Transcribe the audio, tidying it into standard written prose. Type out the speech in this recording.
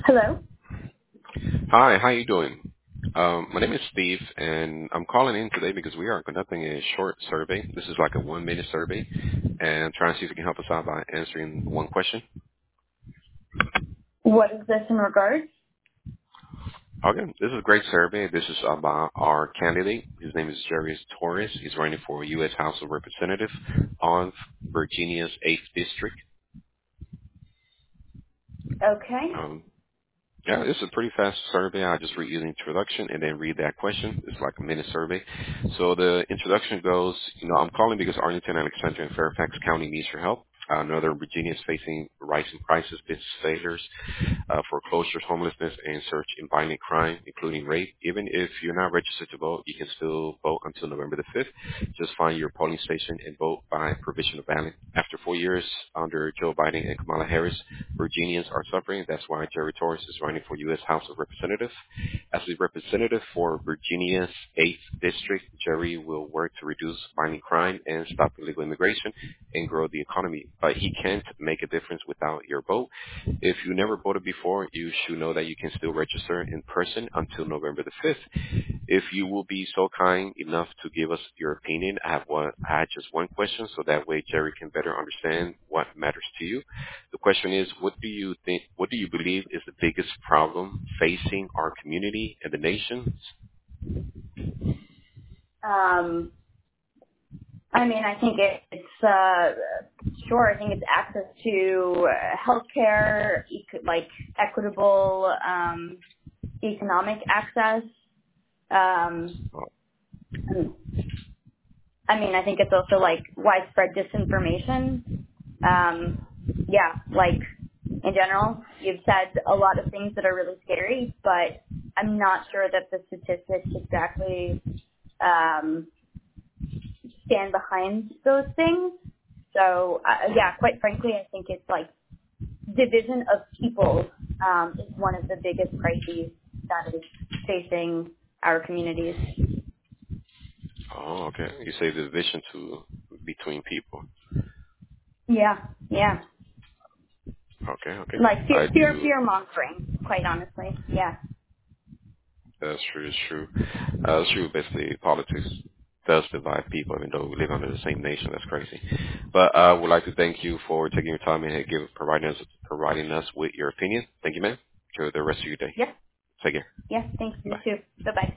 Hello. Hi, how you doing? My name is Steve, and I'm calling in today because we are conducting a short survey. This is like a 1-minute survey, and I'm trying to see if you can help us out by answering one question. What is this in regards? Okay, this is a great survey. This is about our candidate. His name is Jerry Torres. He's running for U.S. House of Representative on Virginia's 8th District. Okay. Um, Yeah, this is a pretty fast survey. I just read you the introduction and then read that question. It's like a minute survey. So the introduction goes, I'm calling because Arlington, Alexandria, and Fairfax County needs your help. Northern Virginia is facing rising prices, business failures, foreclosures, homelessness, and surge in violent crime, including rape. Even if you're not registered to vote, you can still vote until November the 5th. Just find your polling station and vote by provisional ballot. After 4 years under Joe Biden and Kamala Harris, Virginians are suffering. That's why Jerry Torres is running for U.S. House of Representatives. As the representative for Virginia's 8th District, Jerry will work to reduce violent crime and stop illegal immigration and grow the economy. But he can't make a difference without your vote. If you never voted before, you should know that you can still register in person until November the 5th. If you will be so kind enough to give us your opinion, I had just one question so that way Jerry can better understand what matters to you. The question is, what do you believe is the biggest problem facing our community and the nation? Um, I think sure. I think it's access to healthcare, like equitable economic access. Um, I think it's also like widespread disinformation. Um, yeah, like in general, you've said a lot of things that are really scary, but I'm not sure that the statistics exactly um, stand behind those things. So yeah, quite frankly, I think it's like division of people is one of the biggest crises that is facing our communities. Oh, okay. You say the division between people. Yeah, yeah. Okay, okay. Like I do. fear mongering, quite honestly. Yeah. That's true. It's true. It's true. Basically, politics does divide people, even though we live under the same nation. That's crazy. But I would like to thank you for taking your time and providing us with your opinion. Thank you, man. Enjoy the rest of your day. Yep. Take care. Yeah. Thanks. You Bye. too. Bye bye.